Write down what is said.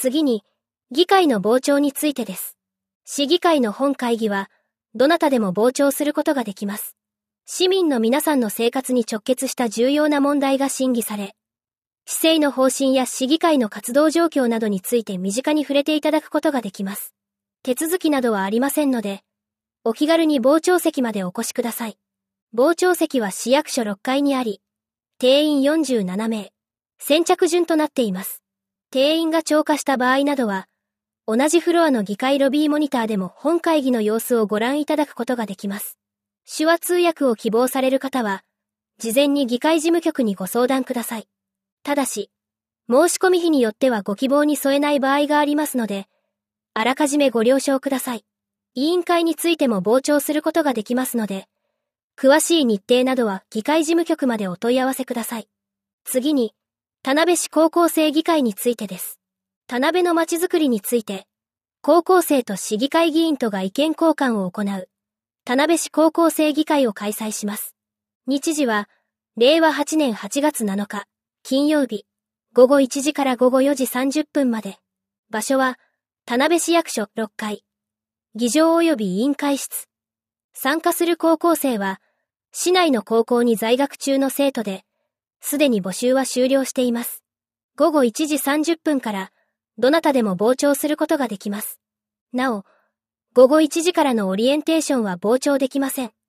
次に、議会の傍聴についてです。市議会の本会議は、どなたでも傍聴することができます。市民の皆さんの生活に直結した重要な問題が審議され、市政の方針や市議会の活動状況などについて身近に触れていただくことができます。手続きなどはありませんので、お気軽に傍聴席までお越しください。傍聴席は市役所6階にあり、定員47名、先着順となっています。定員が超過した場合などは、同じフロアの議会ロビーモニターでも本会議の様子をご覧いただくことができます。手話通訳を希望される方は、事前に議会事務局にご相談ください。ただし、申し込み費によってはご希望に添えない場合がありますので、あらかじめご了承ください。委員会についても傍聴することができますので、詳しい日程などは議会事務局までお問い合わせください。次に、田辺市高校生議会についてです。田辺のまちづくりについて、高校生と市議会議員とが意見交換を行う、田辺市高校生議会を開催します。日時は、令和8年8月7日、金曜日、午後1時から午後4時30分まで。場所は、田辺市役所6階。議場及び委員会室。参加する高校生は、市内の高校に在学中の生徒で、すでに募集は終了しています。午後1時30分から、どなたでも傍聴することができます。なお、午後1時からのオリエンテーションは傍聴できません。